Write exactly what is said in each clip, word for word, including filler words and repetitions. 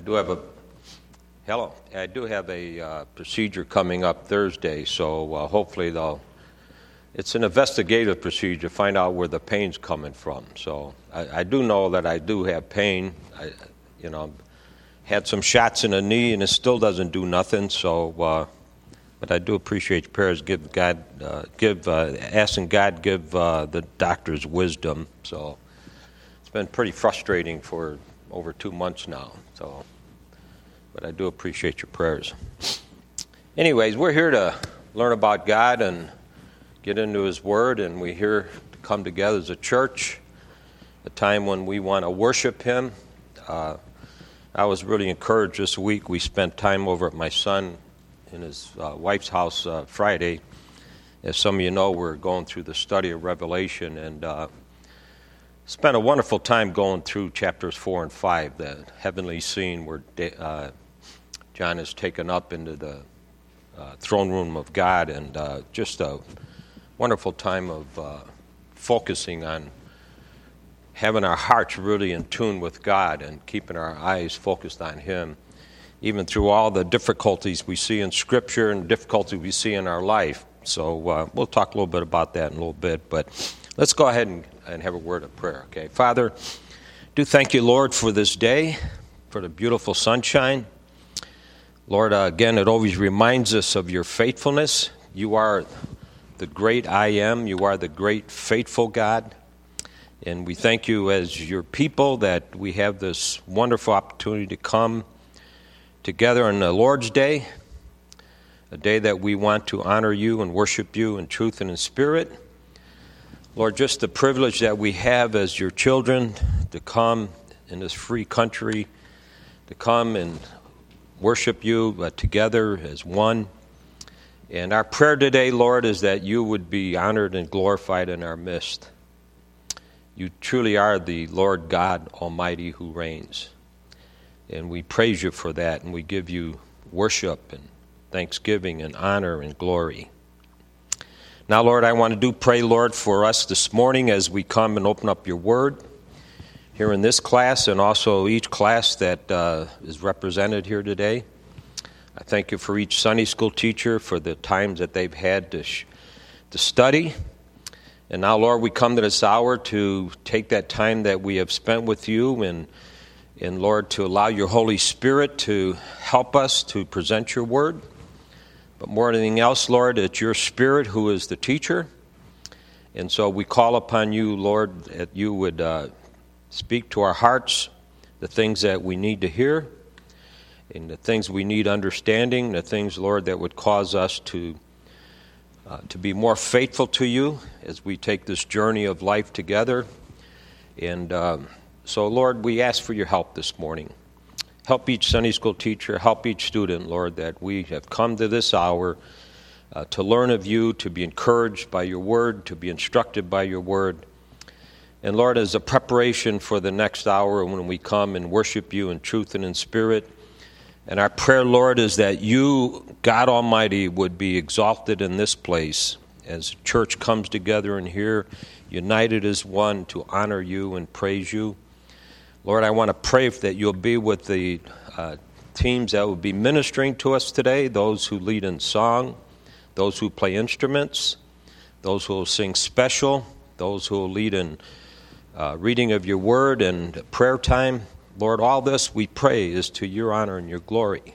do have a hello. I do have a uh, procedure coming up Thursday, so uh, hopefully they'll. It's an investigative procedure to find out where the pain's coming from. So I, I do know that I do have pain. I, you know, had some shots in the knee, and it still doesn't do nothing. So, uh, but I do appreciate your prayers. Give God, uh, give uh, asking God give uh, the doctors wisdom. So it's been pretty frustrating for over two months now. So, but I do appreciate your prayers. Anyways, we're here to learn about God and get into His Word, and we're here to come together as a church, a time when we want to worship Him. Uh, I was really encouraged this week. We spent time over at my son in his uh, wife's house uh, Friday. As some of you know, we're going through the study of Revelation, and uh, spent a wonderful time going through chapters four and five, the heavenly scene where uh, John is taken up into the uh, throne room of God, and uh, just a wonderful time of uh, focusing on having our hearts really in tune with God and keeping our eyes focused on Him, even through all the difficulties we see in Scripture and difficulties we see in our life. So uh, we'll talk a little bit about that in a little bit, but let's go ahead and, and have a word of prayer, okay? Father, do thank you, Lord, for this day, for the beautiful sunshine. Lord, uh, again, it always reminds us of your faithfulness. You are the great I am. You are the great faithful God. And we thank you as your people that we have this wonderful opportunity to come together on the Lord's Day, a day that we want to honor you and worship you in truth and in spirit. Lord, just the privilege that we have as your children to come in this free country, to come and worship you uh, together as one. And our prayer today, Lord, is that you would be honored and glorified in our midst. You truly are the Lord God Almighty who reigns. And we praise you for that, and we give you worship and thanksgiving and honor and glory. Now, Lord, I want to do pray, Lord, for us this morning as we come and open up your word here in this class and also each class that uh, is represented here today. I thank you for each Sunday school teacher for the times that they've had to sh- to study. And now, Lord, we come to this hour to take that time that we have spent with you and, and Lord, to allow your Holy Spirit to help us to present your word. But more than anything else, Lord, it's your Spirit who is the teacher. And so we call upon you, Lord, that you would uh, speak to our hearts the things that we need to hear, and the things we need understanding, the things, Lord, that would cause us to uh, to be more faithful to you as we take this journey of life together. And um, so, Lord, we ask for your help this morning. Help each Sunday school teacher, help each student, Lord, that we have come to this hour uh, to learn of you, to be encouraged by your word, to be instructed by your word. And, Lord, as a preparation for the next hour when we come and worship you in truth and in spirit, and our prayer, Lord, is that you, God Almighty, would be exalted in this place as the church comes together in here, united as one to honor you and praise you. Lord, I want to pray that you'll be with the uh, teams that will be ministering to us today, those who lead in song, those who play instruments, those who will sing special, those who will lead in uh, reading of your word and prayer time. Lord, all this we pray is to your honor and your glory.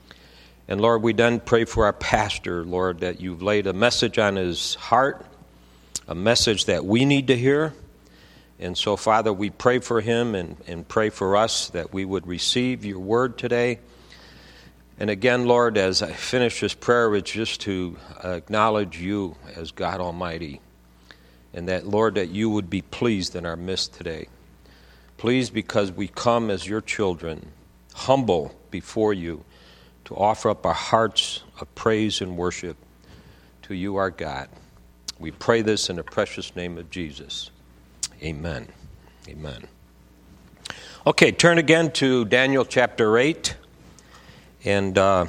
And Lord, we then pray for our pastor, Lord, that you've laid a message on his heart, a message that we need to hear. And so, Father, we pray for him and, and pray for us that we would receive your word today. And again, Lord, as I finish this prayer, it's just to acknowledge you as God Almighty. And that, Lord, that you would be pleased in our midst today. Please, because we come as your children, humble before you, to offer up our hearts of praise and worship to you, our God. We pray this in the precious name of Jesus. Amen. Amen. Okay, turn again to Daniel chapter eight. And uh,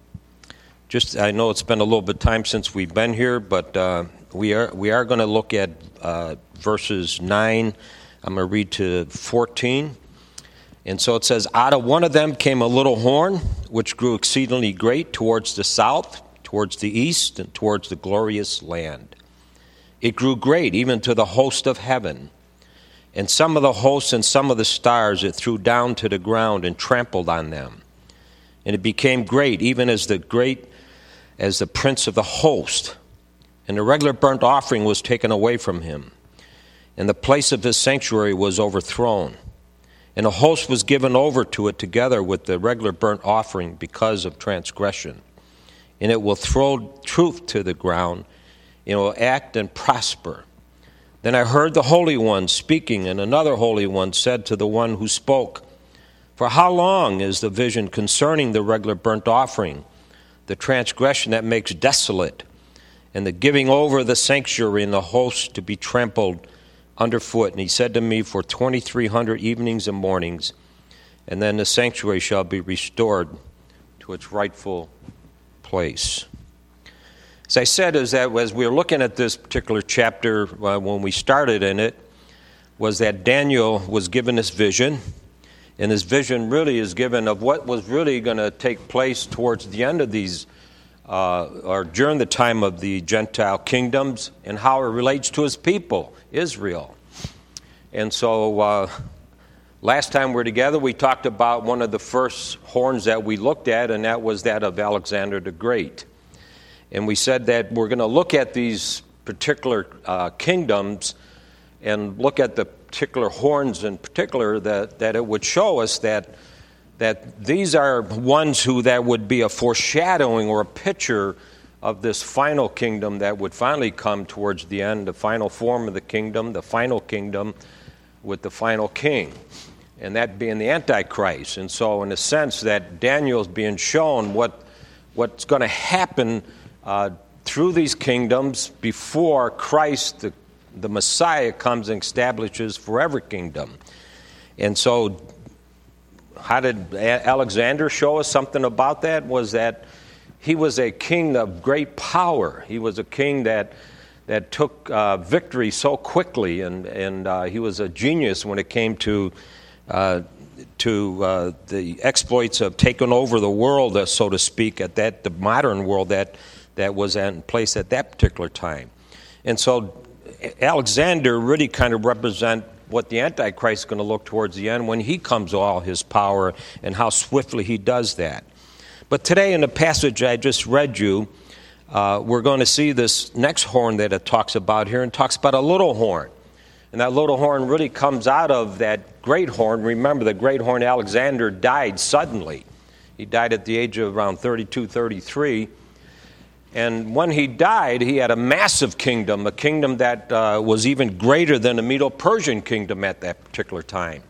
just, I know it's been a little bit of time since we've been here, but uh, we are we are going to look at uh, verses nine. I'm going to read to fourteen. And so it says, out of one of them came a little horn, which grew exceedingly great towards the south, towards the east, and towards the glorious land. It grew great, even to the host of heaven. And some of the hosts and some of the stars it threw down to the ground and trampled on them. And it became great, even as the great, as the prince of the host. And the regular burnt offering was taken away from him. And the place of his sanctuary was overthrown. And a host was given over to it together with the regular burnt offering because of transgression. And it will throw truth to the ground. It will act and prosper. Then I heard the Holy One speaking, and another Holy One said to the one who spoke, For how long is the vision concerning the regular burnt offering, the transgression that makes desolate, and the giving over the sanctuary and the host to be trampled underfoot? And he said to me, For twenty-three hundred evenings and mornings, and then the sanctuary shall be restored to its rightful place. As I said, is that as we were looking at this particular chapter, uh, when we started in it, was that Daniel was given this vision, and this vision really is given of what was really going to take place towards the end of these, uh, or during the time of the Gentile kingdoms, and how it relates to his people, Israel. And so uh, last time we were together, we talked about one of the first horns that we looked at, and that was that of Alexander the Great. And we said that we're going to look at these particular uh, kingdoms and look at the particular horns in particular, that, that it would show us that that these are ones who that would be a foreshadowing or a picture of this final kingdom that would finally come towards the end, the final form of the kingdom, the final kingdom with the final king, and that being the Antichrist. And so in a sense that Daniel's being shown what what's going to happen Uh, through these kingdoms before Christ, the, the Messiah, comes and establishes forever kingdom. And so how did Alexander show us something about that? Was that he was a king of great power. He was a king that that took uh, victory so quickly, and, and uh, he was a genius when it came to uh, to uh, the exploits of taking over the world, uh, so to speak, at that the modern world that that was in place at that particular time. And so Alexander really kind of represent what the Antichrist is going to look towards the end when he comes all his power and how swiftly he does that. But today in the passage I just read you, uh, we're going to see this next horn that it talks about here, and talks about a little horn. And that little horn really comes out of that great horn. Remember, the great horn, Alexander, died suddenly. He died at the age of around thirty-two, thirty-three. And when he died, he had a massive kingdom, a kingdom that uh, was even greater than the Medo-Persian kingdom at that particular time.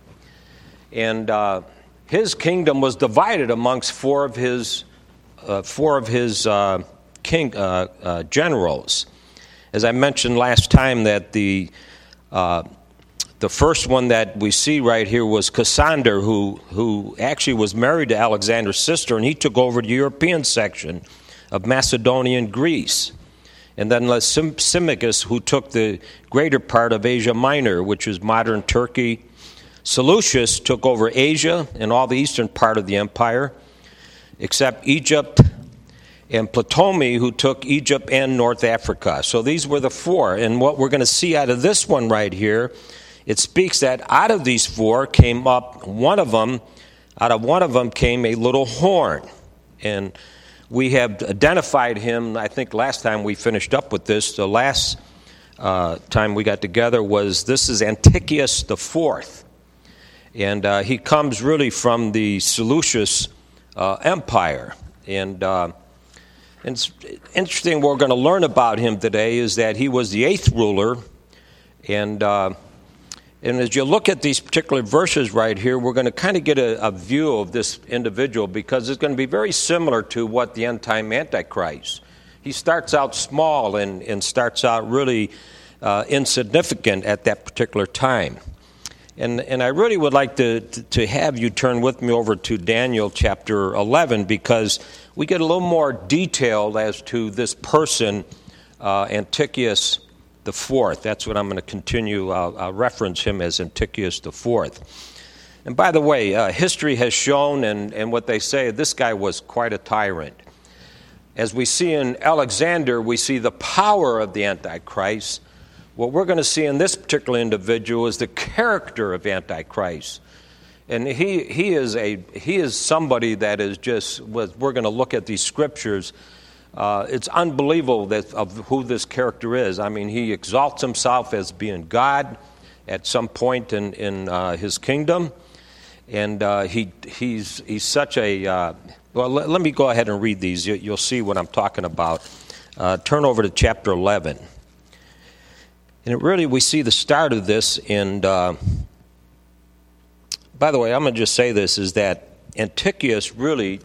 And uh, his kingdom was divided amongst four of his uh, four of his uh, king uh, uh, generals. As I mentioned last time, that the uh, the first one that we see right here was Cassander, who who actually was married to Alexander's sister, and he took over the European section of Macedonia and Greece. And then Lysimachus, who took the greater part of Asia Minor, which is modern Turkey. Seleucus took over Asia and all the eastern part of the empire, except Egypt, and Ptolemy, who took Egypt and North Africa. So these were the four. And what we're going to see out of this one right here, it speaks that out of these four came up one of them, out of one of them came a little horn. And we have identified him, I think last time we finished up with this, the last uh, time we got together was, this is Antiochus the Fourth. And uh, he comes really from the Seleucus uh, Empire. And, uh, and it's interesting, what we're going to learn about him today is that he was the eighth ruler. And uh, And as you look at these particular verses right here, we're going to kind of get a, a view of this individual, because it's going to be very similar to what the end-time Antichrist. He starts out small and, and starts out really uh, insignificant at that particular time. And and I really would like to, to, to have you turn with me over to Daniel chapter eleven, because we get a little more detailed as to this person, uh, Antiochus the Fourth. That's what I'm going to continue. I'll, I'll reference him as Antiochus the Fourth. And by the way, uh, history has shown, and, and what they say, this guy was quite a tyrant. As we see in Alexander, we see the power of the Antichrist. What we're going to see in this particular individual is the character of Antichrist. And he he is a he is somebody that is just, we're going to look at these scriptures. Uh, it's unbelievable that of who this character is. I mean, he exalts himself as being God at some point in, in uh, his kingdom. And uh, he he's he's such a, uh, well, let, let me go ahead and read these. You, you'll see what I'm talking about. Uh, turn over to chapter eleven. And it really, we see the start of this in, uh, by the way, I'm going to just say this, is that Antiochus really,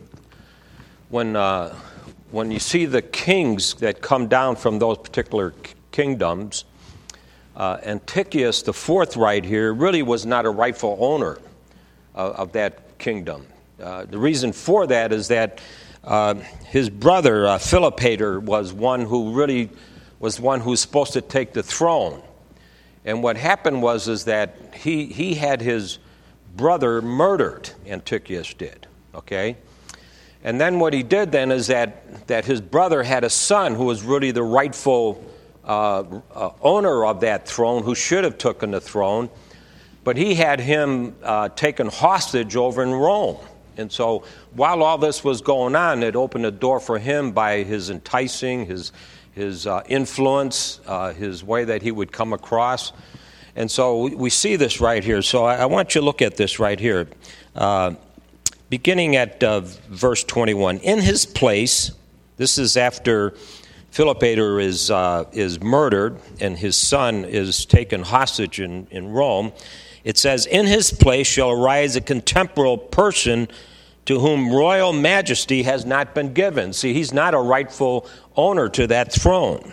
when uh, when you see the kings that come down from those particular kingdoms, uh, Antiochus, the fourth right here, really was not a rightful owner of, of that kingdom. Uh, the reason for that is that uh, his brother, uh, Philopator, was one who really was one who was supposed to take the throne. And what happened was is that he he had his brother murdered, Antiochus did, okay? And then what he did then is that, that his brother had a son who was really the rightful uh, uh, owner of that throne, who should have taken the throne, but he had him uh, taken hostage over in Rome. And so while all this was going on, it opened a door for him by his enticing, his his uh, influence, uh, his way that he would come across. And so we, we see this right here. So I, I want you to look at this right here. Uh, beginning at uh, verse twenty-one. In his place, this is after Philopator is uh, is murdered and his son is taken hostage in, in Rome. It says, in his place shall arise a contemporary person to whom royal majesty has not been given. See, he's not a rightful owner to that throne.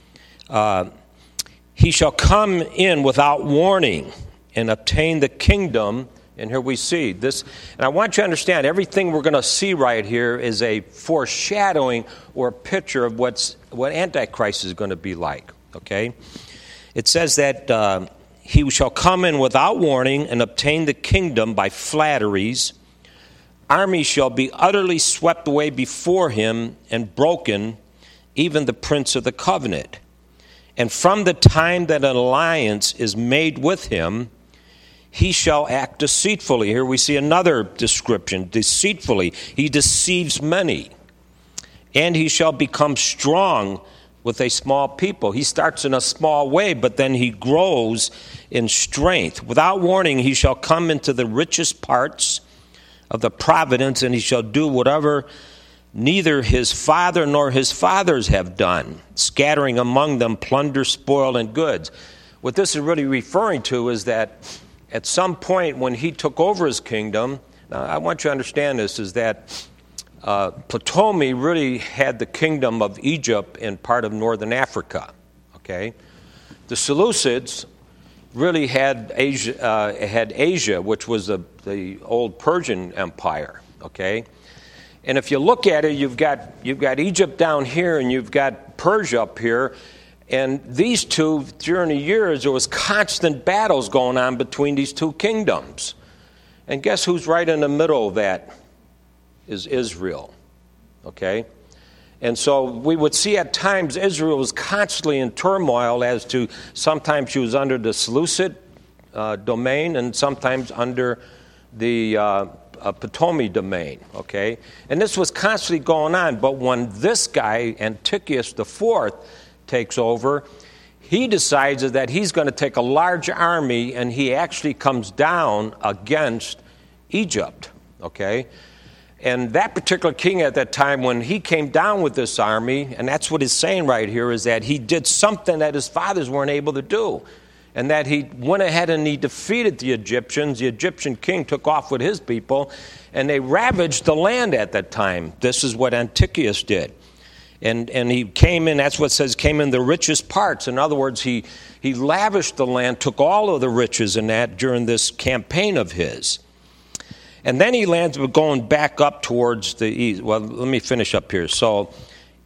Uh, he shall come in without warning and obtain the kingdom. And here we see this. And I want you to understand, everything we're going to see right here is a foreshadowing or a picture of what's what Antichrist is going to be like. Okay? It says that uh, he shall come in without warning and obtain the kingdom by flatteries. Armies shall be utterly swept away before him and broken, even the prince of the covenant. And from the time that an alliance is made with him, he shall act deceitfully. Here we see another description, deceitfully. He deceives many. And he shall become strong with a small people. He starts in a small way, but then he grows in strength. Without warning, he shall come into the richest parts of the providence, and he shall do whatever neither his father nor his fathers have done, scattering among them plunder, spoil, and goods. What this is really referring to is that at some point when he took over his kingdom, now I want you to understand this, is that uh, Ptolemy really had the kingdom of Egypt in part of northern Africa, okay? The Seleucids really had Asia, uh, had Asia, which was the, the old Persian Empire, okay? And if you look at it, you've got you've got Egypt down here and you've got Persia up here, and these two, during the years, there was constant battles going on between these two kingdoms. And guess who's right in the middle of that? Is Israel, okay? And so we would see at times Israel was constantly in turmoil as to sometimes she was under the Seleucid uh, domain and sometimes under the uh, uh, Ptolemy domain, okay? And this was constantly going on. But when this guy, Antiochus the Fourth, takes over, he decides that he's going to take a large army and he actually comes down against Egypt, okay? And that particular king at that time, when he came down with this army, and that's what he's saying right here, is that he did something that his fathers weren't able to do. And that he went ahead and he defeated the Egyptians. The Egyptian king took off with his people, and they ravaged the land at that time. This is what Antiochus did. And and he came in, that's what it says, came in the richest parts. In other words, he, he lavished the land, took all of the riches in that during this campaign of his. And then he lands going back up towards the east. Well, let me finish up here. So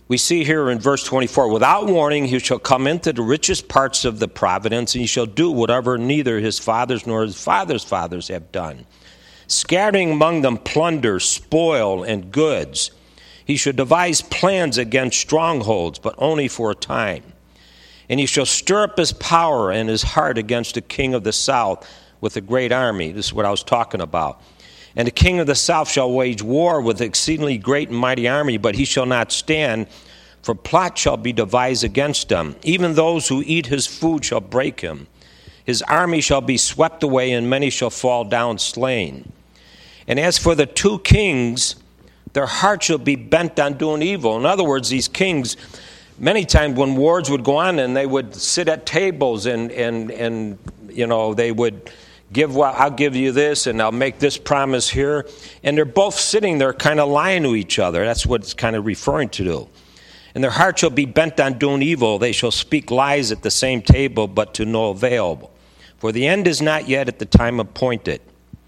we see here in verse twenty-four, without warning he shall come into the richest parts of the province, and he shall do whatever neither his fathers nor his fathers' fathers have done, scattering among them plunder, spoil, and goods. He shall devise plans against strongholds, but only for a time. And he shall stir up his power and his heart against the king of the south with a great army. This is what I was talking about. And the king of the south shall wage war with exceedingly great and mighty army, but he shall not stand, for plot shall be devised against him. Even those who eat his food shall break him. His army shall be swept away, and many shall fall down slain. And as for the two kings, their heart shall be bent on doing evil. In other words, these kings, many times when wars would go on, and they would sit at tables, and, and, and you know, they would give, well, I'll give you this, and I'll make this promise here. And they're both sitting there kind of lying to each other. That's what it's kind of referring to. And their heart shall be bent on doing evil. They shall speak lies at the same table, but to no avail. For the end is not yet at the time appointed.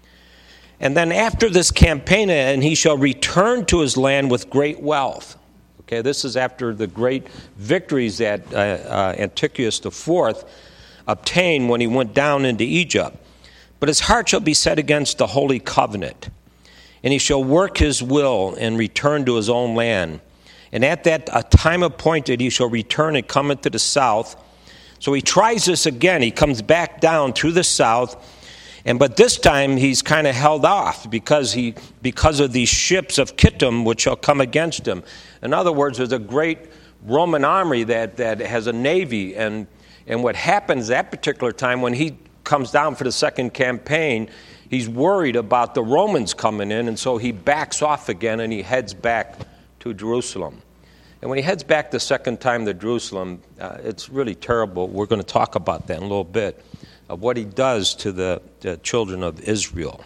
And then after this campaign, and he shall return to his land with great wealth. Okay, this is after the great victories that uh, uh, Antiochus the Fourth obtained when he went down into Egypt. But his heart shall be set against the holy covenant, and he shall work his will and return to his own land. And at that a time appointed he shall return and come into the south. So he tries this again. He comes back down through the south, and but this time he's kind of held off because he because of these ships of Kittim which shall come against him. In other words, there's a great Roman army that, that has a navy, and and what happens that particular time when he comes down for the second campaign, he's worried about the Romans coming in, and so he backs off again and he heads back to Jerusalem. And when he heads back the second time to Jerusalem, uh, it's really terrible. We're going to talk about that in a little bit, of what he does to the, the children of Israel.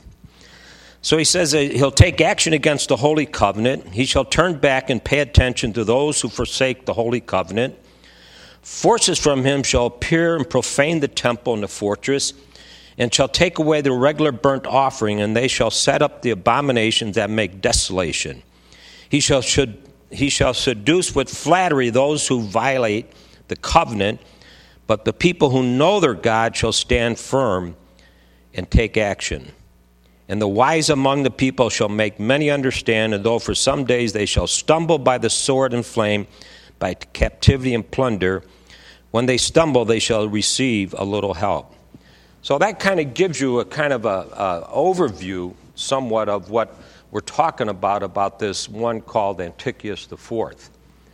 So he says that he'll take action against the Holy Covenant. He shall turn back and pay attention to those who forsake the Holy Covenant. Forces from him shall appear and profane the temple and the fortress, and shall take away the regular burnt offering, and they shall set up the abominations that make desolation. He shall, should, he shall seduce with flattery those who violate the covenant, but the people who know their God shall stand firm and take action. And the wise among the people shall make many understand, and though for some days they shall stumble by the sword and flame, by captivity and plunder, when they stumble they shall receive a little help. So that kind of gives you a kind of a, a overview somewhat of what we're talking about, about this one called Antiochus the Fourth.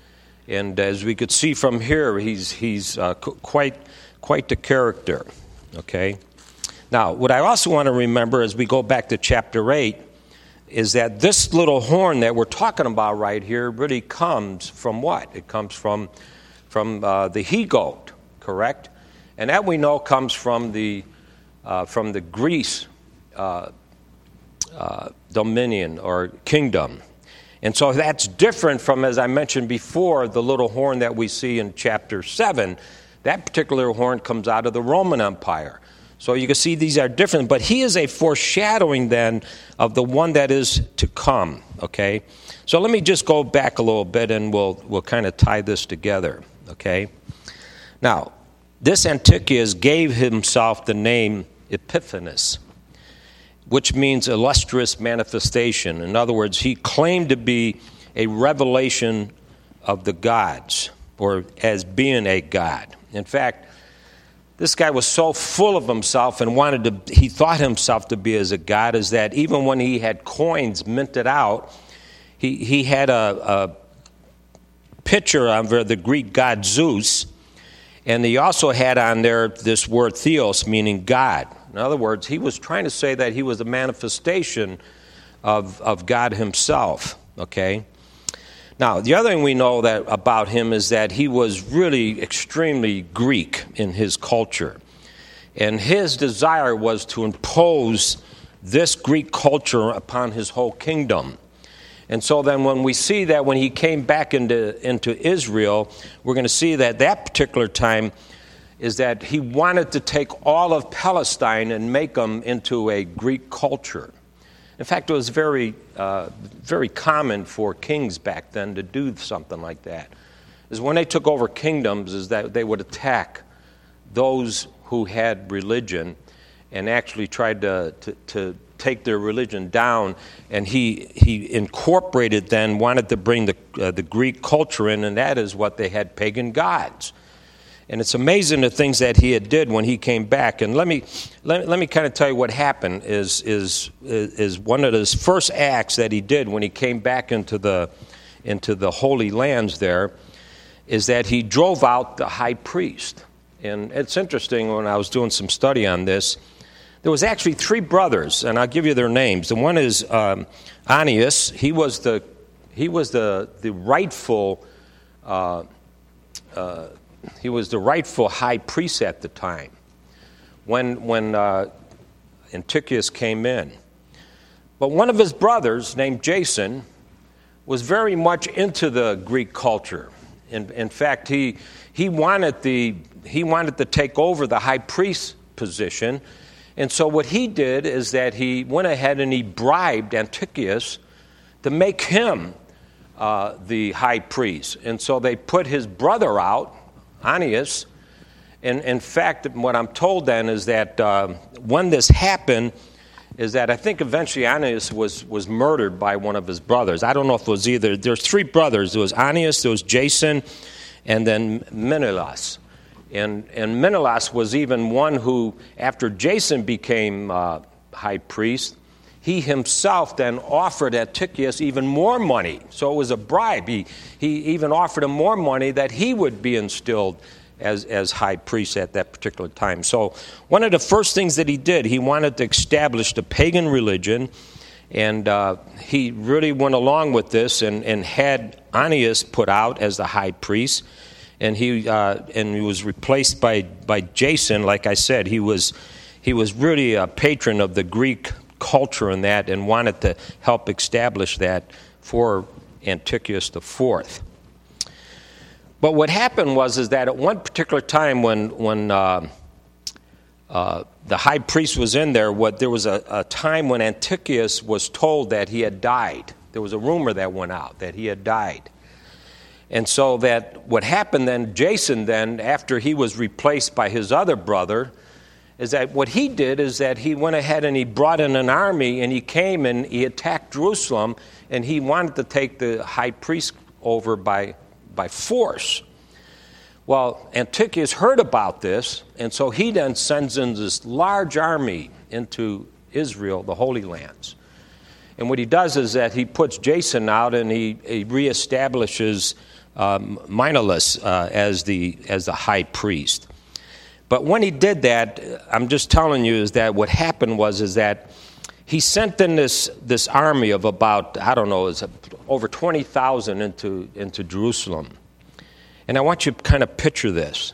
And as we could see from here, he's he's uh, quite quite the character. Okay. Now, what I also want to remember as we go back to chapter eight is that this little horn that we're talking about right here really comes from what? It comes from from uh, the he-goat, correct? And that we know comes from the uh, from the Greece uh, uh, dominion or kingdom. And so that's different from, as I mentioned before, the little horn that we see in chapter seven. That particular horn comes out of the Roman Empire. So you can see these are different, but he is a foreshadowing then of the one that is to come, okay? So let me just go back a little bit and we'll we'll kind of tie this together, okay? Now, this Antiochus gave himself the name Epiphanes, which means illustrious manifestation. In other words, he claimed to be a revelation of the gods, or as being a god. In fact, this guy was so full of himself and wanted to, he thought himself to be as a god, is that even when he had coins minted out, he, he had a, a picture of the Greek god Zeus, and he also had on there this word theos, meaning God. In other words, he was trying to say that he was a manifestation of, of God himself, okay? Now, the other thing we know that about him is that he was really extremely Greek in his culture. And his desire was to impose this Greek culture upon his whole kingdom. And so then when we see that when he came back into, into Israel, we're going to see that that particular time is that he wanted to take all of Palestine and make them into a Greek culture. In fact, it was very, uh, very common for kings back then to do something like that. Is when they took over kingdoms, is that they would attack those who had religion and actually tried to, to, to take their religion down. And he he incorporated then, wanted to bring the uh, the Greek culture in, and that is what they had, pagan gods. And it's amazing the things that he had did when he came back. And let me let, let me kind of tell you what happened is is is one of his first acts that he did when he came back into the into the Holy Lands there, is that he drove out the high priest. And it's interesting, when I was doing some study on this, there was actually three brothers, and I'll give you their names. The one is um, Anias. He was the he was the the rightful uh, uh, he was the rightful high priest at the time when when uh, Antiochus came in. But one of his brothers, named Jason, was very much into the Greek culture. In, in fact, he he wanted the he wanted to take over the high priest position, and so what he did is that he went ahead and he bribed Antiochus to make him uh, the high priest, and so they put his brother out, Anias. And in fact, what I'm told then is that uh, when this happened, is that I think eventually Anias was, was murdered by one of his brothers. I don't know if it was either. There's three brothers. There was Anias, there was Jason, and then Menelaus. And, and Menelaus was even one who, after Jason became uh, high priest, he himself then offered Antiochus even more money. So it was a bribe. He, he even offered him more money that he would be instilled as, as high priest at that particular time. So one of the first things that he did, he wanted to establish the pagan religion, and uh, he really went along with this and, and had Anias put out as the high priest, and he uh, and he was replaced by, by Jason. Like I said, he was he was really a patron of the Greek culture and that, and wanted to help establish that for Antiochus the Fourth. But what happened was is that at one particular time when when uh, uh, the high priest was in there, what there was a, a time when Antiochus was told that he had died. There was a rumor that went out that he had died. And so that what happened then, Jason then, after he was replaced by his other brother, is that what he did is that he went ahead and he brought in an army, and he came and he attacked Jerusalem, and he wanted to take the high priest over by by force. Well, Antiochus heard about this, and so he then sends in this large army into Israel, the Holy Lands. And what he does is that he puts Jason out, and he, he reestablishes um, Menelaus uh, as the as the high priest. But when he did that, I'm just telling you, is that what happened was is that he sent in this this army of about, I don't know, it's over twenty thousand into into Jerusalem. And I want you to kind of picture this.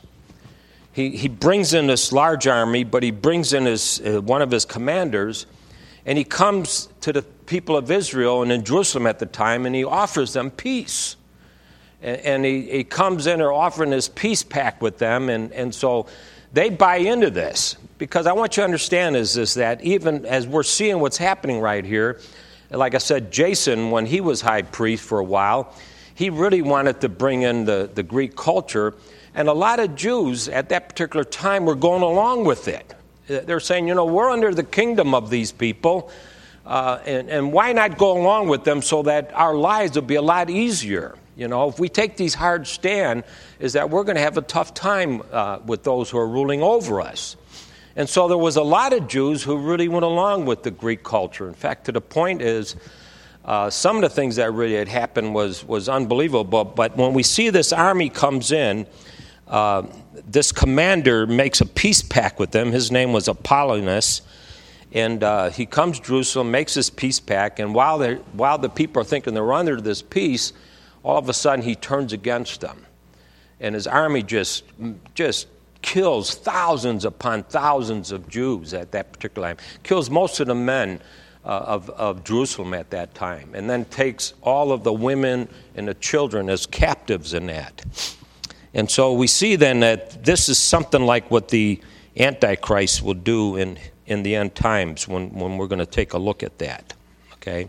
He he brings in this large army, but he brings in his uh, one of his commanders, and he comes to the people of Israel and in Jerusalem at the time, and he offers them peace. And, and he, he comes in there offering his peace pact with them, and, and so they buy into this. Because I want you to understand is this, that even as we're seeing what's happening right here, like I said, Jason, when he was high priest for a while, he really wanted to bring in the, the Greek culture, and a lot of Jews at that particular time were going along with it. They're saying, you know, we're under the kingdom of these people, uh, and, and why not go along with them so that our lives will be a lot easier? You know, if we take these hard stand, is that we're going to have a tough time uh, with those who are ruling over us. And so there was a lot of Jews who really went along with the Greek culture. In fact, to the point is, uh, some of the things that really had happened was, was unbelievable. But when we see this army comes in, uh, this commander makes a peace pact with them. His name was Apollonius. And uh, he comes to Jerusalem, makes this peace pact, and while, while the people are thinking they're under this peace, all of a sudden he turns against them. And his army just just kills thousands upon thousands of Jews at that particular time. Kills most of the men uh, of, of Jerusalem at that time. And then takes all of the women and the children as captives in that. And so we see then that this is something like what the Antichrist will do in, in the end times when, when we're going to take a look at that. okay?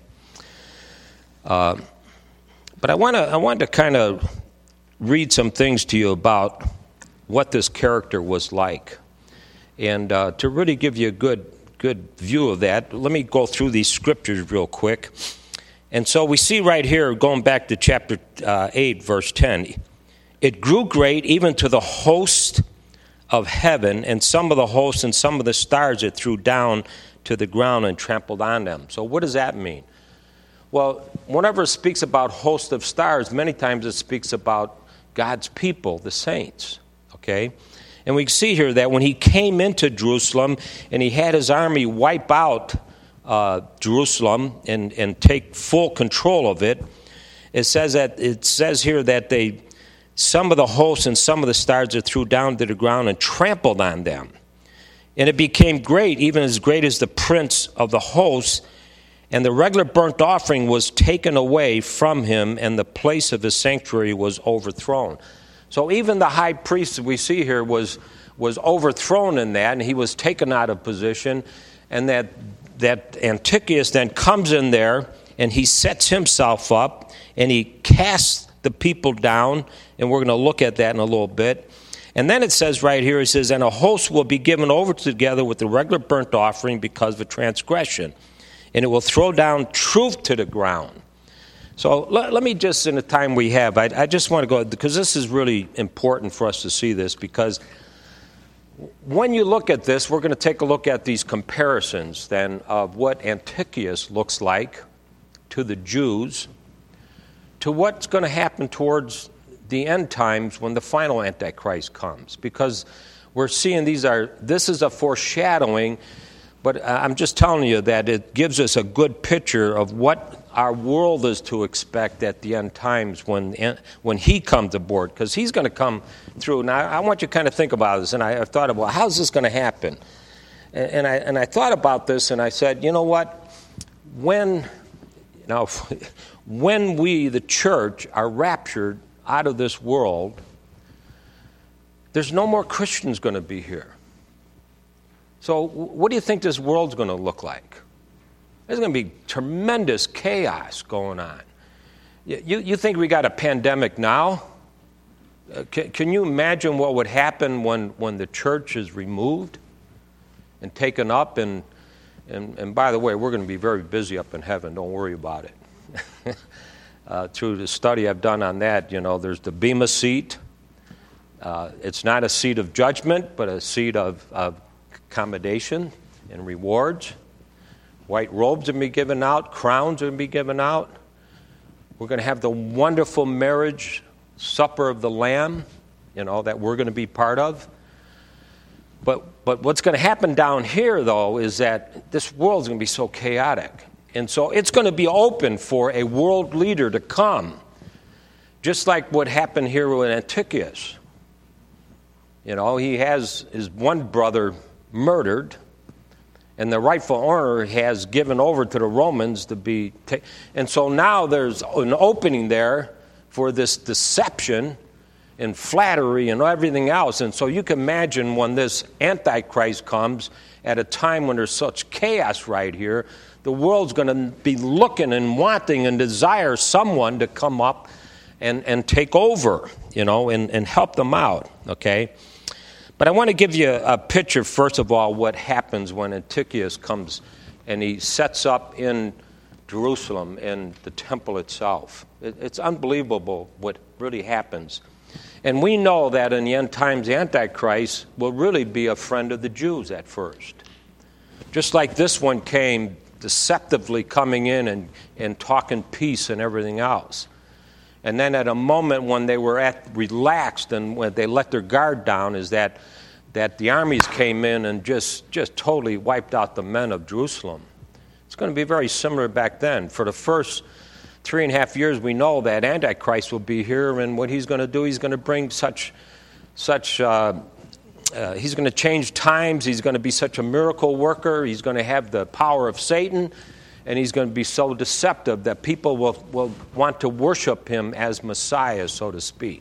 Uh, but I want to I want to kind of read some things to you about what this character was like. And uh, to really give you a good good view of that, let me go through these scriptures real quick. And so we see right here, going back to chapter uh, eight, verse ten, it grew great even to the host of heaven, and some of the hosts and some of the stars it threw down to the ground and trampled on them. So what does that mean? Well, whenever it speaks about host of stars, many times it speaks about God's people, the saints, okay? And we see here that when he came into Jerusalem and he had his army wipe out uh, Jerusalem and, and take full control of it, it says that it says here that they some of the hosts and some of the stars are threw down to the ground and trampled on them. And it became great, even as great as the prince of the hosts, and the regular burnt offering was taken away from him, and the place of his sanctuary was overthrown. So even the high priest we see here was was overthrown in that, and he was taken out of position, and that that Antiochus then comes in there, and he sets himself up, and he casts the people down, and we're going to look at that in a little bit. And then it says right here, it says, and a host will be given over together with the regular burnt offering because of a transgression, and it will throw down truth to the ground. So let, let me just, in the time we have, I, I just want to go, because this is really important for us to see this, because when you look at this, we're going to take a look at these comparisons then of what Antiochus looks like to the Jews, to what's going to happen towards the end times when the final Antichrist comes. Because we're seeing these are, this is a foreshadowing, but I'm just telling you that it gives us a good picture of what our world is to expect at the end times when when he comes aboard, because he's going to come through. Now, I want you to kind of think about this, and I, I've thought about, how's this going to happen? And, and I and I thought about this, and I said, you know what? When, now, when we, the church, are raptured out of this world, there's no more Christians going to be here. So what do you think this world's going to look like? There's going to be tremendous chaos going on. You, you think we got a pandemic now? Uh, can, can you imagine what would happen when, when the church is removed and taken up? And, and, and by the way, we're going to be very busy up in heaven. Don't worry about it. uh, through the study I've done on that, you know, there's the Bema seat. Uh, it's not a seat of judgment, but a seat of, of accommodation and rewards. White robes are going to be given out. Crowns are going to be given out. We're going to have the wonderful marriage supper of the Lamb, you know, that we're going to be part of. But but what's going to happen down here, though, is that this world's going to be so chaotic. And so it's going to be open for a world leader to come, just like what happened here with Antiochus. You know, he has his one brother murdered, and the rightful owner has given over to the Romans to be ta- and so now there's an opening there for this deception and flattery and everything else. And so you can imagine when this Antichrist comes at a time when there's such chaos right here, the world's going to be looking and wanting and desire someone to come up and, and take over, you know, and, and help them out, okay? But I want to give you a, a picture, first of all, what happens when Antiochus comes and he sets up in Jerusalem in the temple itself. It, it's unbelievable what really happens. And we know that in the end times, the Antichrist will really be a friend of the Jews at first. Just like this one came deceptively coming in and, and talking peace and everything else. And then at a moment when they were at relaxed and when they let their guard down, is that that the armies came in and just, just totally wiped out the men of Jerusalem. It's going to be very similar back then. For the first three and a half years, we know that Antichrist will be here, and what he's going to do, he's going to bring such, such. Uh, uh, he's going to change times. He's going to be such a miracle worker. He's going to have the power of Satan. And he's going to be so deceptive that people will, will want to worship him as Messiah, so to speak.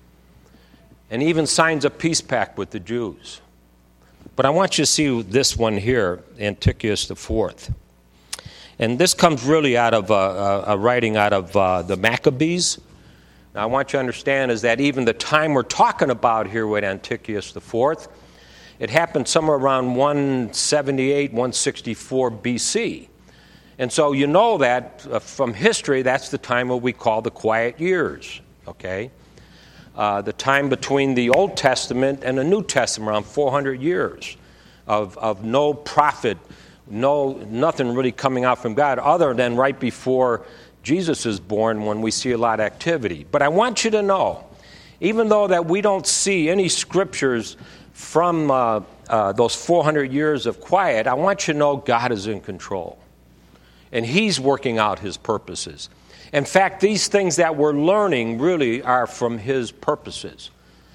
And he even signs a peace pact with the Jews. But I want you to see this one here, Antiochus the Fourth. And this comes really out of uh, a, a writing out of uh, the Maccabees. Now, I want you to understand is that even the time we're talking about here with Antiochus the Fourth, it happened somewhere around one seventy-eight, one sixty-four B C. And so you know that uh, from history, that's the time what we call the quiet years, okay? Uh, the time between the Old Testament and the New Testament, around four hundred years of, of no prophet, no nothing really coming out from God other than right before Jesus is born when we see a lot of activity. But I want you to know, even though that we don't see any scriptures from uh, uh, those four hundred years of quiet, I want you to know God is in control. And He's working out His purposes. In fact, these things that we're learning really are from His purposes.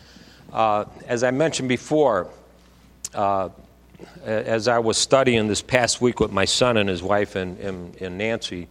Uh, as I mentioned before, uh, as I was studying this past week with my son and his wife and, and, and Nancy,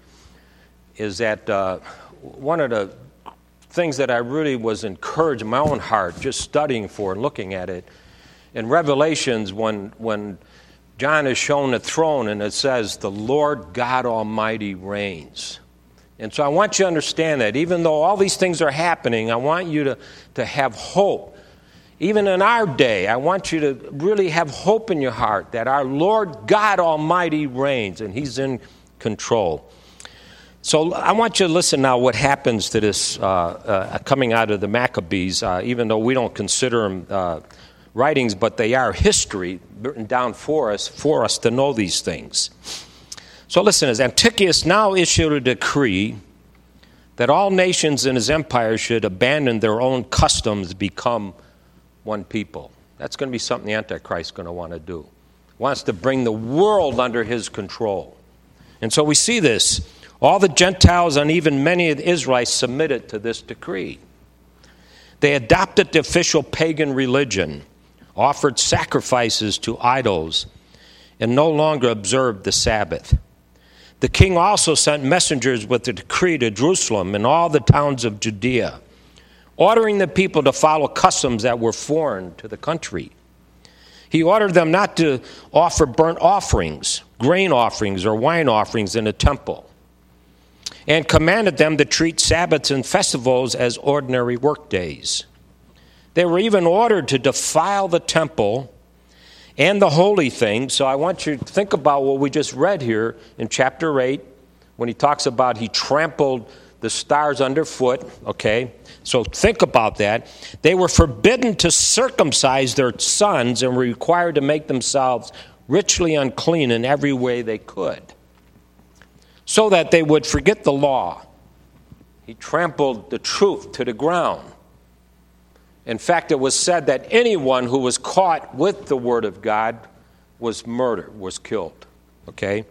is that uh, one of the things that I really was encouraged in my own heart, just studying for and looking at it, in Revelations, when when John is shown the throne and it says, the Lord God Almighty reigns. And so I want you to understand that even though all these things are happening, I want you to, to have hope. Even in our day, I want you to really have hope in your heart that our Lord God Almighty reigns and He's in control. So I want you to listen now what happens to this uh, uh, coming out of the Maccabees, uh, even though we don't consider them uh, writings, but they are history written down for us, for us to know these things. So listen, as Antiochus now issued a decree that all nations in his empire should abandon their own customs to become one people. That's going to be something the Antichrist is going to want to do. He wants to bring the world under his control. And so we see this. All the Gentiles and even many of the Israelites submitted to this decree. They adopted the official pagan religion, offered sacrifices to idols, and no longer observed the Sabbath. The king also sent messengers with a decree to Jerusalem and all the towns of Judea, ordering the people to follow customs that were foreign to the country. He ordered them not to offer burnt offerings, grain offerings, or wine offerings in the temple, and commanded them to treat Sabbaths and festivals as ordinary work days. They were even ordered to defile the temple and the holy things. So I want you to think about what we just read here in chapter eight, when he talks about he trampled the stars underfoot, okay? So think about that. They were forbidden to circumcise their sons and were required to make themselves richly unclean in every way they could, so that they would forget the law. He trampled the truth to the ground. In fact, it was said that anyone who was caught with the word of God was murdered, was killed. Okay?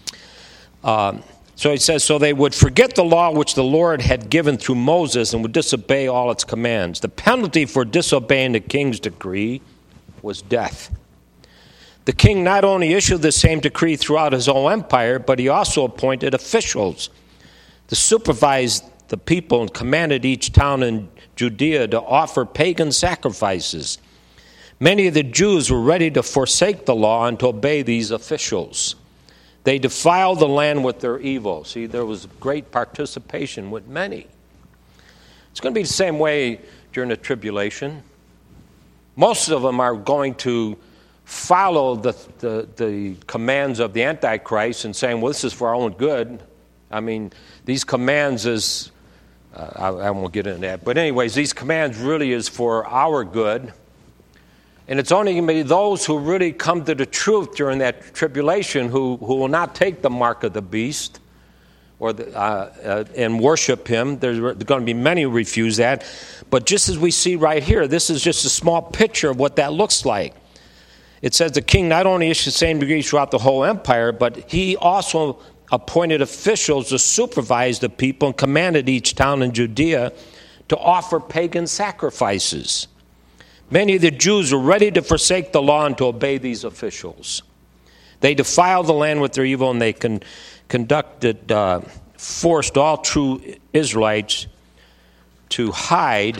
Um, so he says, so they would forget the law which the Lord had given through Moses and would disobey all its commands. The penalty for disobeying the king's decree was death. The king not only issued the same decree throughout his whole empire, but he also appointed officials to supervise the people and commanded each town in Judea to offer pagan sacrifices. Many of the Jews were ready to forsake the law and to obey these officials. They defiled the land with their evil. See, there was great participation with many. It's going to be the same way during the tribulation. Most of them are going to follow the, the, the commands of the Antichrist and saying, well, this is for our own good. I mean, these commands is, uh, I, I won't get into that. But anyways, these commands really is for our good. And it's only going to be those who really come to the truth during that tribulation who, who will not take the mark of the beast or the, uh, uh, and worship him. There's going to be many who refuse that. But just as we see right here, this is just a small picture of what that looks like. It says the king not only issued the same decree throughout the whole empire, but he also appointed officials to supervise the people and commanded each town in Judea to offer pagan sacrifices. Many of the Jews were ready to forsake the law and to obey these officials. They defiled the land with their evil, and they con- conducted, uh, forced all true Israelites to hide.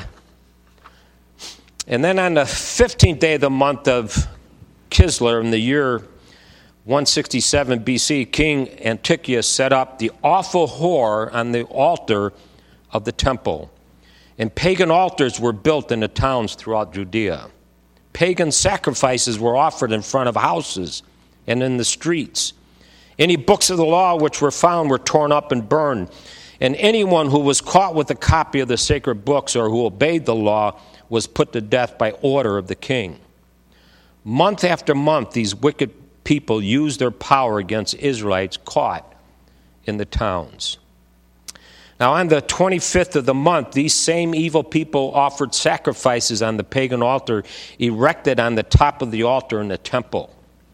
And then on the fifteenth day of the month of Kislev in the year one sixty-seven B C, King Antiochus set up the awful whore on the altar of the temple. And pagan altars were built in the towns throughout Judea. Pagan sacrifices were offered in front of houses and in the streets. Any books of the law which were found were torn up and burned. And anyone who was caught with a copy of the sacred books or who obeyed the law was put to death by order of the king. Month after month, these wicked people used their power against Israelites caught in the towns. Now, on the twenty-fifth of the month, these same evil people offered sacrifices on the pagan altar erected on the top of the altar in the temple.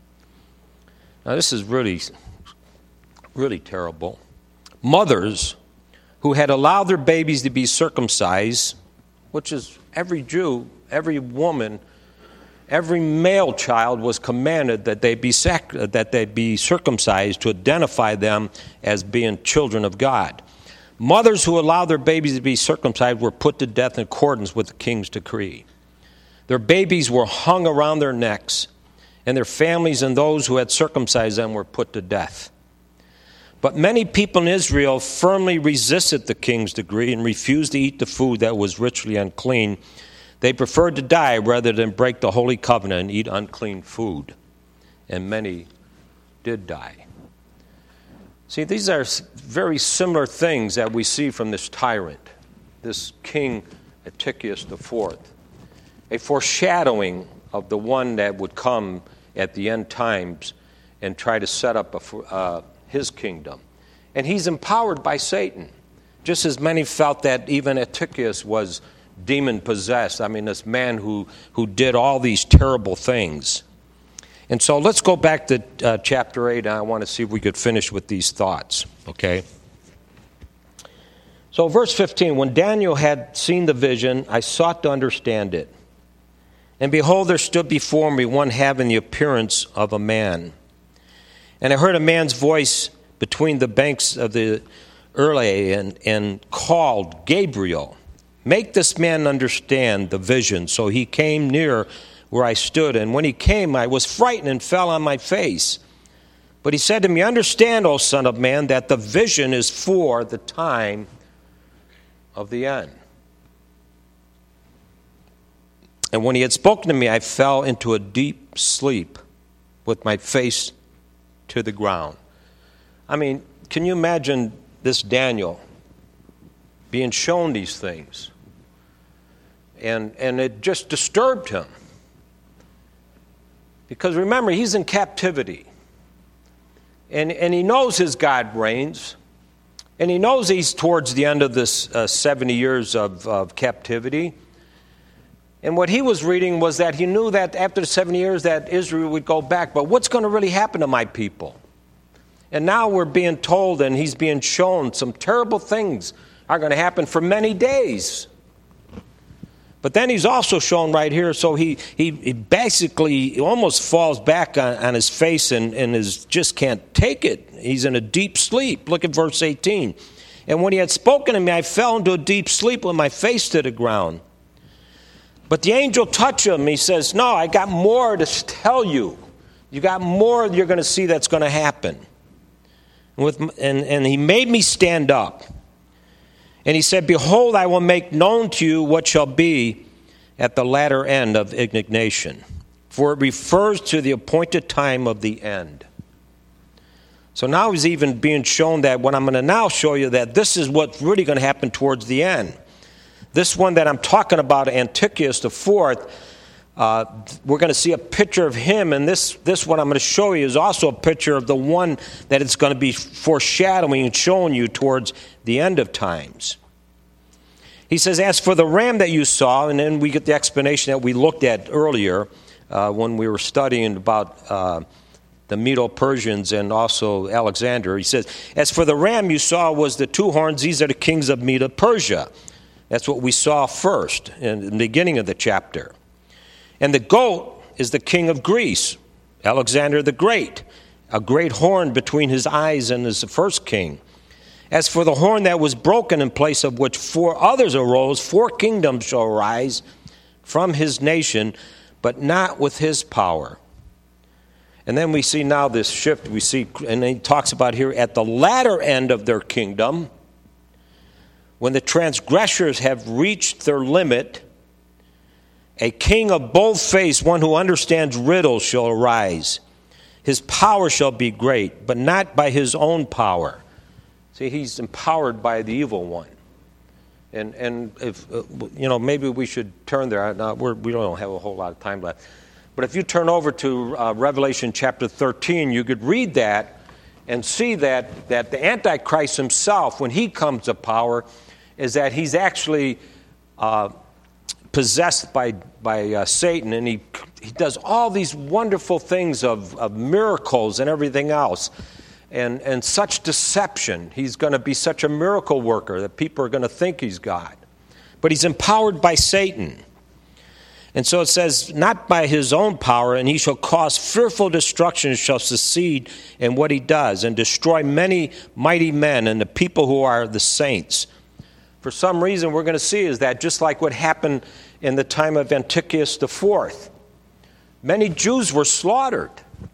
Now, this is really, really terrible. Mothers who had allowed their babies to be circumcised, which is every Jew, every woman, every male child was commanded that they be sac- that they be circumcised to identify them as being children of God. Mothers who allowed their babies to be circumcised were put to death in accordance with the king's decree. Their babies were hung around their necks, and their families and those who had circumcised them were put to death. But many people in Israel firmly resisted the king's decree and refused to eat the food that was ritually unclean. They preferred to die rather than break the holy covenant and eat unclean food. And many did die. See, these are very similar things that we see from this tyrant, this King Antiochus the fourth, a foreshadowing of the one that would come at the end times and try to set up a, uh, his kingdom. And he's empowered by Satan, just as many felt that even Antiochus was demon-possessed. I mean, this man who, who did all these terrible things. And so let's go back to uh, chapter eight, and I want to see if we could finish with these thoughts, okay? So verse fifteen, when Daniel had seen the vision, I sought to understand it. And behold, there stood before me one having the appearance of a man. And I heard a man's voice between the banks of the Urdai and, and called Gabriel, make this man understand the vision. So he came near where I stood, and when he came, I was frightened and fell on my face. But he said to me, understand, O son of man, that the vision is for the time of the end. And when he had spoken to me, I fell into a deep sleep with my face to the ground. I mean, can you imagine this Daniel being shown these things? And, and it just disturbed him. Because remember, he's in captivity. And, and he knows his God reigns. And he knows he's towards the end of this uh, seventy years of, of captivity. And what he was reading was that he knew that after the seventy years that Israel would go back. But what's going to really happen to my people? And now we're being told, and he's being shown, some terrible things are going to happen for many days. But then he's also shown right here, so he, he, he basically almost falls back on, on his face and, and is, just can't take it. He's in a deep sleep. Look at verse eighteen. And when he had spoken to me, I fell into a deep sleep with my face to the ground. But the angel touched him. He says, no, I got more to tell you. You got more you're going to see that's going to happen. And, with, and, and he made me stand up. And he said, behold, I will make known to you what shall be at the latter end of indignation. For it refers to the appointed time of the end. So now he's even being shown that what I'm going to now show you, that this is what's really going to happen towards the end. This one that I'm talking about, Antiochus the fourth, uh, we're going to see a picture of him. And this, this one I'm going to show you is also a picture of the one that it's going to be foreshadowing and showing you towards the end of times. He says, as for the ram that you saw, and then we get the explanation that we looked at earlier uh, when we were studying about uh, the Medo-Persians and also Alexander. He says, as for the ram you saw was the two horns, these are the kings of Medo-Persia. That's what we saw first in the beginning of the chapter. And the goat is the king of Greece, Alexander the Great, a great horn between his eyes and is the first king. As for the horn that was broken, in place of which four others arose, four kingdoms shall arise from his nation, but not with his power. And then we see now this shift. We see, and he talks about here, at the latter end of their kingdom, when the transgressors have reached their limit, a king of bold face, one who understands riddles, shall arise. His power shall be great, but not by his own power. See, he's empowered by the evil one. And and if uh, you know, maybe we should turn there. Now, we're, we don't have a whole lot of time left. But if you turn over to uh, Revelation chapter thirteen, you could read that and see that, that the Antichrist himself, when he comes to power, is that he's actually uh, possessed by by uh, Satan, and he he does all these wonderful things of, of miracles and everything else, and and such deception. He's going to be such a miracle worker that people are going to think he's God, but he's empowered by Satan. And so it says, not by his own power, and he shall cause fearful destruction, shall succeed in what he does, and destroy many mighty men and the people who are the saints. For some reason, we're going to see is that just like what happened in the time of Antiochus the Fourth, many Jews were slaughtered.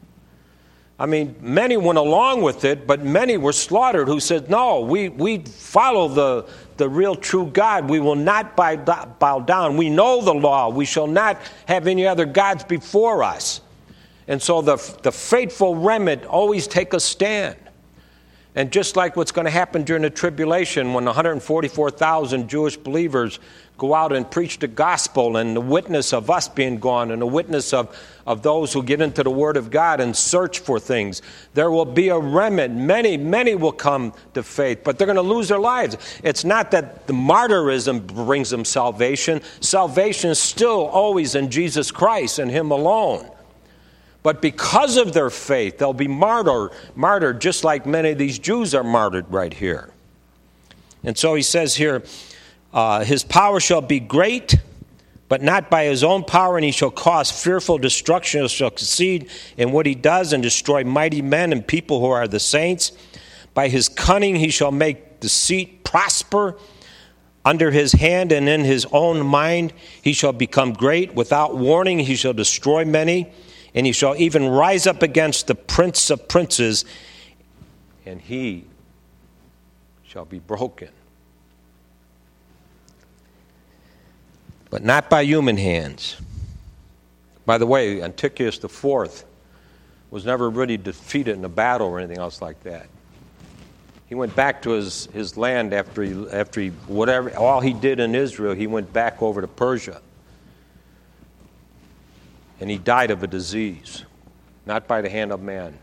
I mean, many went along with it, but many were slaughtered who said, no, we, we follow the, the real true God. We will not bow, bow down. We know the law. We shall not have any other gods before us. And so the, the faithful remnant always take a stand. And just like what's going to happen during the tribulation when one hundred forty-four thousand Jewish believers go out and preach the gospel, and the witness of us being gone, and the witness of, of those who get into the Word of God and search for things, there will be a remnant. Many, many will come to faith, but they're going to lose their lives. It's not that the martyrism brings them salvation. Salvation is still always in Jesus Christ and Him alone. But because of their faith, they'll be martyred, martyred just like many of these Jews are martyred right here. And so he says here, uh, his power shall be great, but not by his own power, and he shall cause fearful destruction, he shall succeed in what he does, and destroy mighty men and people who are the saints. By his cunning he shall make deceit prosper. Under his hand and in his own mind he shall become great. Without warning he shall destroy many. And he shall even rise up against the prince of princes, and he shall be broken. But not by human hands. By the way, Antiochus the Fourth was never really defeated in a battle or anything else like that. He went back to his, his land after he, after he, whatever, all he did in Israel, he went back over to Persia. And he died of a disease, not by the hand of man.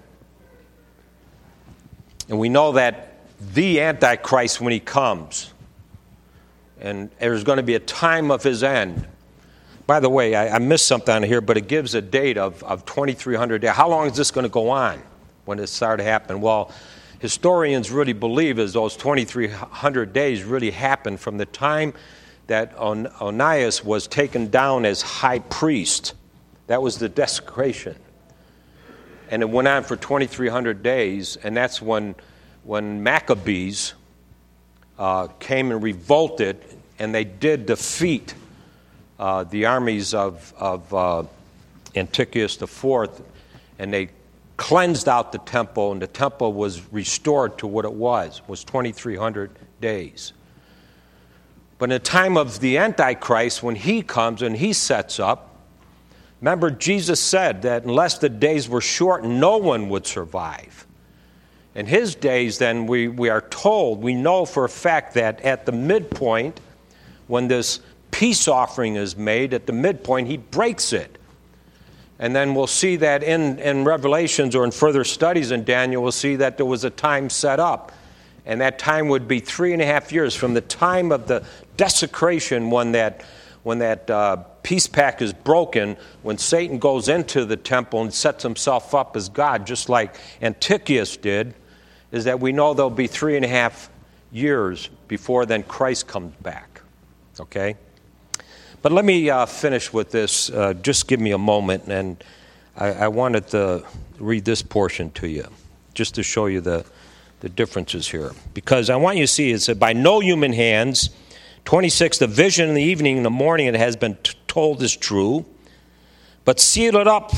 And we know that the Antichrist, when he comes, and there's going to be a time of his end. By the way, I, I missed something on here, but it gives a date of, of twenty-three hundred days. How long is this going to go on when it started to happen? Well, historians really believe as those twenty-three hundred days really happened from the time that On- Onias was taken down as high priest. That was the desecration. And it went on for twenty-three hundred days, and that's when when Maccabees uh, came and revolted, and they did defeat uh, the armies of, of uh, Antiochus the Fourth, and they cleansed out the temple, and the temple was restored to what it was, was twenty-three hundred days. But in the time of the Antichrist, when he comes and he sets up, remember, Jesus said that unless the days were shortened, no one would survive. In his days, then, we, we are told, we know for a fact that at the midpoint, when this peace offering is made, at the midpoint, he breaks it. And then we'll see that in, in Revelations or in further studies in Daniel, we'll see that there was a time set up. And that time would be three and a half years from the time of the desecration when that when that uh, peace pact is broken, when Satan goes into the temple and sets himself up as God, just like Antiochus did, is that we know there'll be three and a half years before then Christ comes back. Okay? But let me uh, finish with this. Uh, just give me a moment, and I, I wanted to read this portion to you, just to show you the, the differences here. Because I want you to see, it said, by no human hands, twenty-six, the vision in the evening and the morning it has been t- told is true, but seal it up for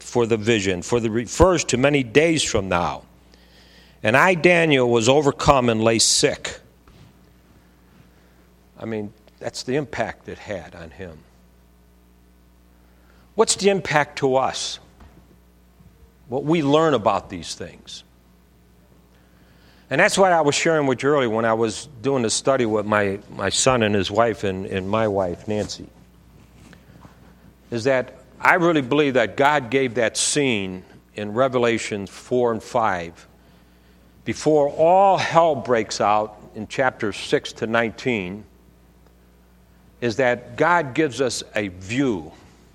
for the vision, for the refers to many days from now. And I, Daniel, was overcome and lay sick. I mean, that's the impact it had on him. What's the impact to us? What we learn about these things. And that's what I was sharing with you earlier when I was doing the study with my, my son and his wife and, and my wife, Nancy. Is that I really believe that God gave that scene in Revelation four and five before all hell breaks out in chapters six to nineteen, is that God gives us a view.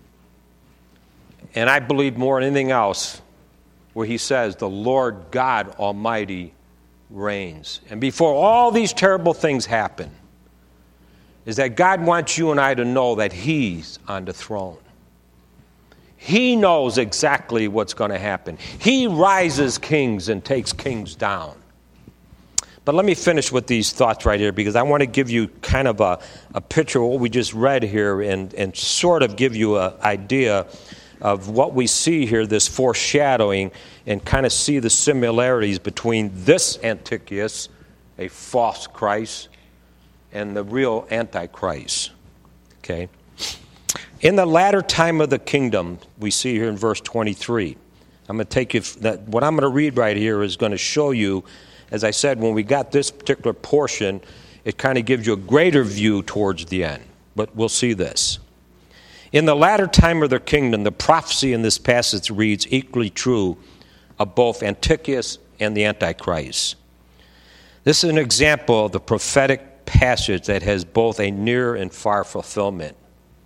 And I believe more than anything else where he says, the Lord God Almighty reigns. And before all these terrible things happen, is that God wants you and I to know that he's on the throne. He knows exactly what's going to happen. He rises kings and takes kings down. But let me finish with these thoughts right here, because I want to give you kind of a, a picture of what we just read here and, and sort of give you an idea of what we see here, this foreshadowing, and kind of see the similarities between this Antiochus, a false Christ, and the real Antichrist. Okay? In the latter time of the kingdom, we see here in verse twenty-three. I'm going to take you, that what I'm going to read right here is going to show you, as I said, when we got this particular portion, it kind of gives you a greater view towards the end. But we'll see this. In the latter time of their kingdom, the prophecy in this passage reads equally true of both Antiochus and the Antichrist. This is an example of the prophetic passage that has both a near and far fulfillment.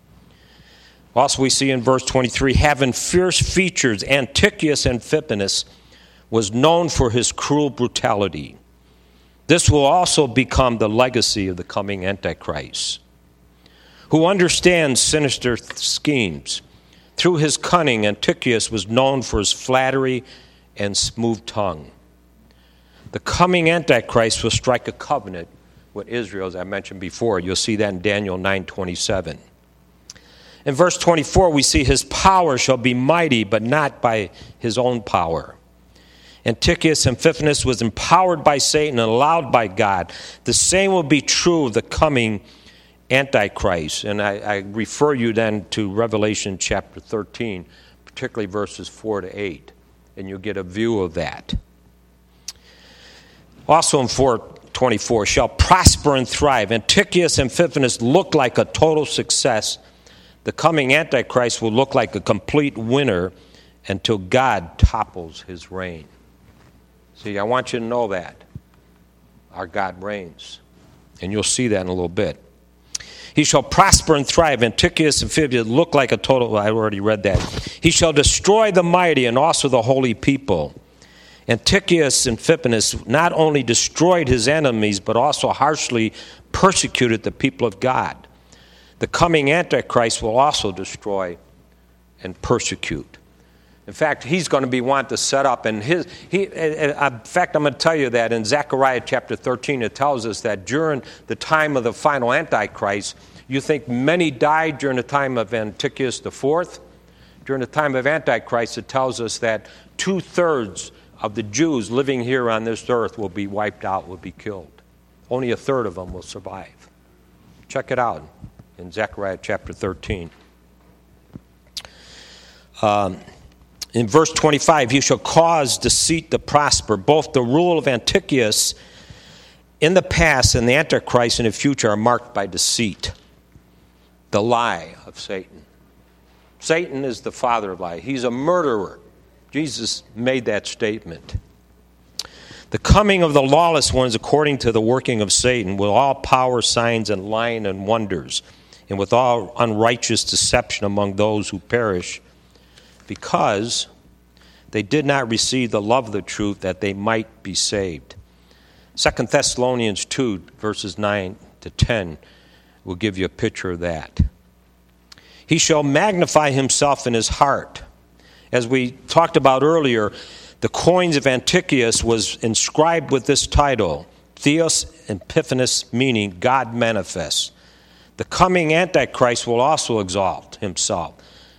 Also, we see in verse twenty-three, having fierce features, Antiochus Epiphanes was known for his cruel brutality. This will also become the legacy of the coming Antichrist, who understands sinister schemes. Through his cunning, Antiochus was known for his flattery and smooth tongue. The coming Antichrist will strike a covenant with Israel, as I mentioned before. You'll see that in Daniel nine twenty-seven. In verse twenty-four, we see his power shall be mighty, but not by his own power. Antiochus Epiphanes was empowered by Satan and allowed by God. The same will be true of the coming Antichrist. And I, I refer you then to Revelation chapter thirteen, particularly verses four to eight, and you'll get a view of that. Also in four twenty-four, shall prosper and thrive. Antiochus Epiphanes looked like a total success. The coming Antichrist will look like a complete winner until God topples his reign. See, I want you to know that. Our God reigns. And you'll see that in a little bit. He shall prosper and thrive. Antiochus Epiphanes look like a total, I already read that. He shall destroy the mighty and also the holy people. Antiochus Epiphanes not only destroyed his enemies, but also harshly persecuted the people of God. The coming Antichrist will also destroy and persecute. In fact, he's going to be one to set up, and his. He. In fact, I'm going to tell you that in Zechariah chapter thirteen, it tells us that during the time of the final Antichrist, you think many died during the time of Antiochus the Fourth. During the time of Antichrist, it tells us that two-thirds of the Jews living here on this earth will be wiped out, will be killed. Only a third of them will survive. Check it out in Zechariah chapter thirteen. Um, in verse twenty-five, he shall cause deceit to prosper. Both the rule of Antiochus in the past and the Antichrist in the future are marked by deceit. The lie of Satan. Satan is the father of lie. He's a murderer. Jesus made that statement. The coming of the lawless ones, according to the working of Satan, with all power, signs, and lying and wonders, and with all unrighteous deception among those who perish, because they did not receive the love of the truth that they might be saved. Second Thessalonians two, verses nine to ten, will give you a picture of that. He shall magnify himself in his heart. As we talked about earlier, the coins of Antiochus was inscribed with this title, Theos Epiphanes, meaning God manifests. The coming Antichrist will also exalt himself.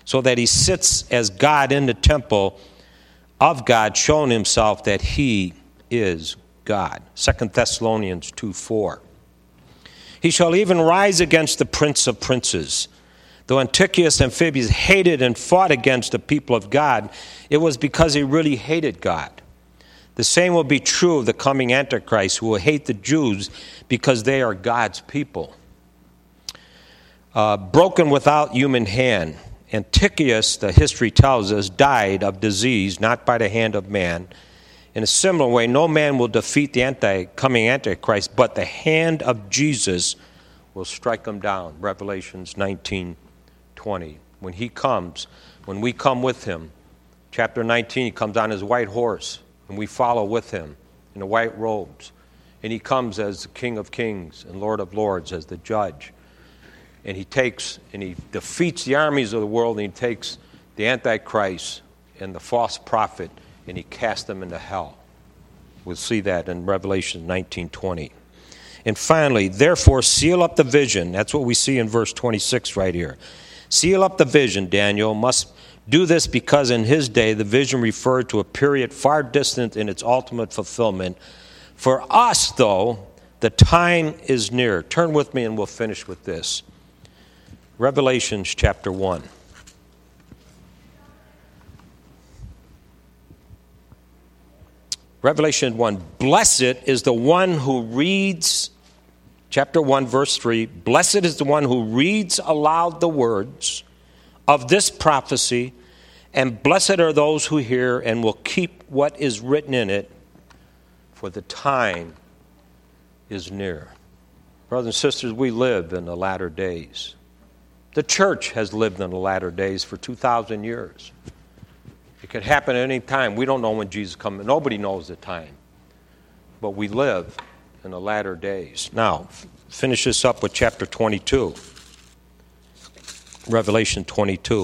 so that he sits as God in the temple of God, showing himself that he is God. Second Thessalonians two four. He shall even rise against the prince of princes. Though Antiochus Epiphanes hated and fought against the people of God, it was because he really hated God. The same will be true of the coming Antichrist, who will hate the Jews because they are God's people. Uh, broken without human hand. Antiochus, the history tells us, died of disease, not by the hand of man. In a similar way, no man will defeat the anti, coming Antichrist, but the hand of Jesus will strike him down. Revelations nineteen twenty. When he comes, when we come with him, chapter nineteen, he comes on his white horse, and we follow with him in the white robes. And he comes as the King of Kings and Lord of Lords, as the judge. And he takes and he defeats the armies of the world, and he takes the Antichrist and the false prophet, and he casts them into hell. We'll see that in Revelation nineteen twenty. And finally, therefore, seal up the vision. That's what we see in verse twenty-six right here. Seal up the vision, Daniel must do this because in his day the vision referred to a period far distant in its ultimate fulfillment. For us, though, the time is near. Turn with me and we'll finish with this. Revelation chapter one. Revelation one, blessed is the one who reads, chapter one, verse three, blessed is the one who reads aloud the words of this prophecy, and blessed are those who hear and will keep what is written in it, for the time is near. Brothers and sisters, we live in the latter days. The church has lived in the latter days for two thousand years. It could happen at any time. We don't know when Jesus comes. Nobody knows the time. But we live in the latter days. Now, finish this up with chapter twenty-two. Revelation twenty-two.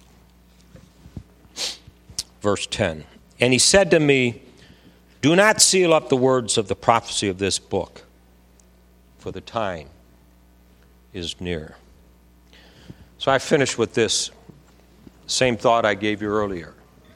Verse ten. And he said to me, do not seal up the words of the prophecy of this book, for the time is near. So I finish with this same thought I gave you earlier.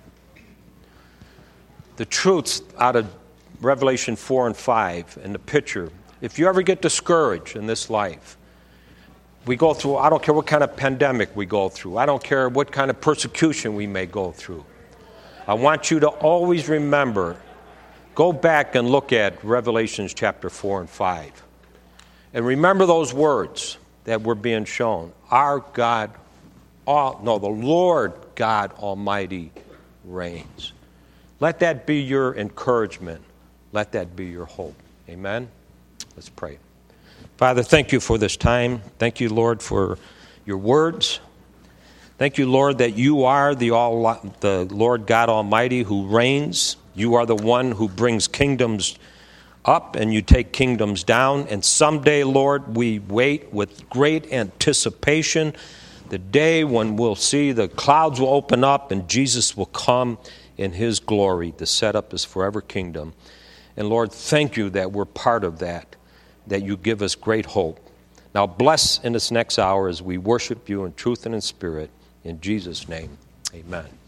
The truths out of Revelation four and five and the picture, if you ever get discouraged in this life, we go through, I don't care what kind of pandemic we go through, I don't care what kind of persecution we may go through. I want you to always remember, go back and look at Revelations chapter four and five. And remember those words that were being shown. Our God, all, no, the Lord God Almighty reigns. Let that be your encouragement. Let that be your hope. Amen? Let's pray. Father, thank you for this time. Thank you, Lord, for your words. Thank you, Lord, that you are the, all, the Lord God Almighty who reigns. You are the one who brings kingdoms up and you take kingdoms down. And someday, Lord, we wait with great anticipation the day when we'll see the clouds will open up and Jesus will come in his glory to set up his forever kingdom. And Lord, thank you that we're part of that, that you give us great hope. Now bless in this next hour as we worship you in truth and in spirit. In Jesus' name, amen.